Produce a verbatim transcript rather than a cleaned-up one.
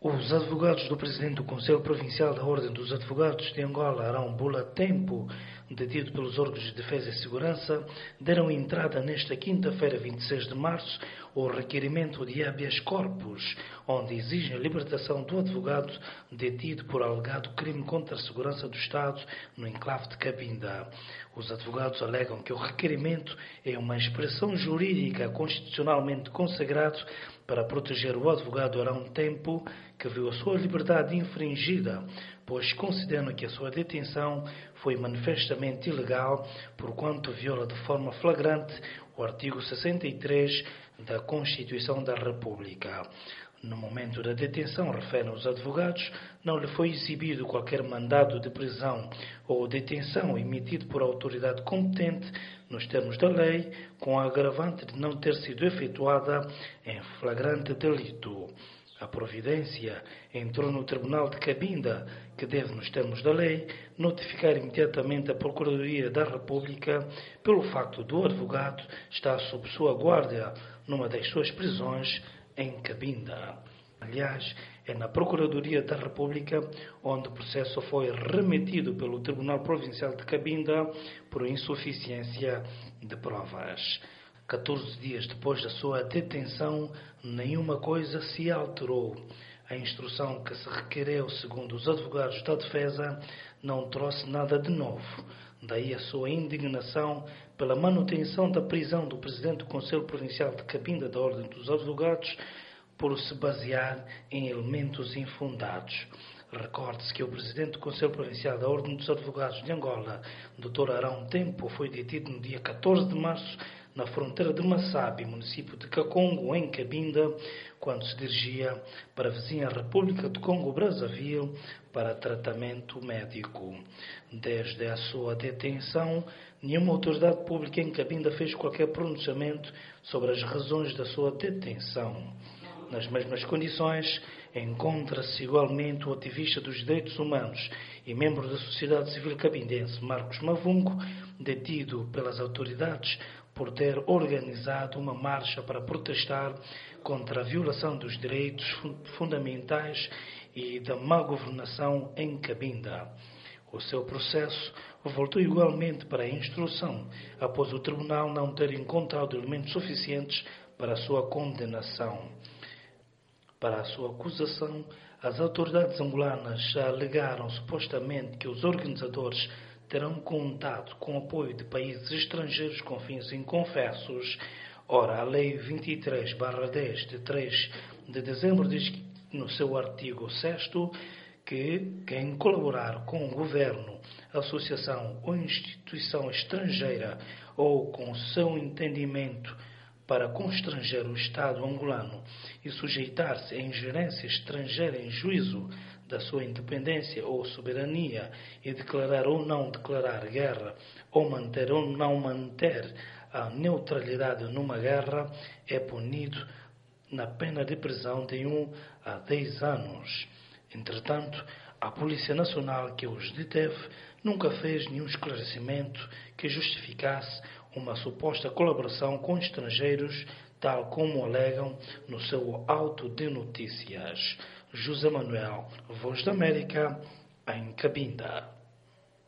Os advogados do presidente do Conselho Provincial da Ordem dos Advogados de Angola, Arão Bula Tempo, detido pelos órgãos de defesa e segurança, deram entrada nesta quinta-feira, vinte e seis de março, ao requerimento de habeas corpus, onde exigem a libertação do advogado detido por alegado crime contra a segurança do Estado no enclave de Cabinda. Os advogados alegam que o requerimento é uma expressão jurídica constitucionalmente consagrada para proteger o advogado Arão Tempo, que viu a sua liberdade infringida, pois consideram que a sua detenção foi manifestamente ilegal, porquanto viola de forma flagrante o artigo sessenta e três da Constituição da República. No momento da detenção, referem os advogados, não lhe foi exibido qualquer mandado de prisão ou detenção emitido por autoridade competente nos termos da lei, com a agravante de não ter sido efetuada em flagrante delito. A providência entrou no Tribunal de Cabinda, que deve, nos termos da lei, notificar imediatamente a Procuradoria da República pelo facto do advogado estar sob sua guarda numa das suas prisões em Cabinda. Aliás, é na Procuradoria da República onde o processo foi remetido pelo Tribunal Provincial de Cabinda por insuficiência de provas. catorze dias depois da sua detenção, nenhuma coisa se alterou. A instrução que se requereu, segundo os advogados da defesa, não trouxe nada de novo. Daí a sua indignação pela manutenção da prisão do presidente do Conselho Provincial de Cabinda da Ordem dos Advogados por se basear em elementos infundados. Recorde-se que o presidente do Conselho Provincial da Ordem dos Advogados de Angola, doutor Arão Tempo, foi detido no dia catorze de março na fronteira de Massabi, município de Kakongo, em Cabinda, quando se dirigia para a vizinha República de Congo-Brazzaville para tratamento médico. Desde a sua detenção, nenhuma autoridade pública em Cabinda fez qualquer pronunciamento sobre as razões da sua detenção. Nas mesmas condições, encontra-se igualmente o ativista dos direitos humanos e membro da sociedade civil cabindense, Marcos Mavungo, detido pelas autoridades por ter organizado uma marcha para protestar contra a violação dos direitos fundamentais e da má governação em Cabinda. O seu processo voltou igualmente para a instrução, após o tribunal não ter encontrado elementos suficientes para a sua condenação. Para a sua acusação, as autoridades angolanas alegaram supostamente que os organizadores terão contado com o apoio de países estrangeiros com fins inconfessos. Ora, a Lei vinte e três barra dez, de três de dezembro, diz no seu artigo sexto que quem colaborar com o governo, associação ou instituição estrangeira ou com seu entendimento para constranger o Estado angolano e sujeitar-se à ingerência estrangeira em juízo da sua independência ou soberania e declarar ou não declarar guerra ou manter ou não manter a neutralidade numa guerra, é punido na pena de prisão de um a dez anos. Entretanto, a Polícia Nacional que os deteve nunca fez nenhum esclarecimento que justificasse uma suposta colaboração com estrangeiros, tal como alegam no seu auto de notícias. José Manuel, Voz da América, em Cabinda.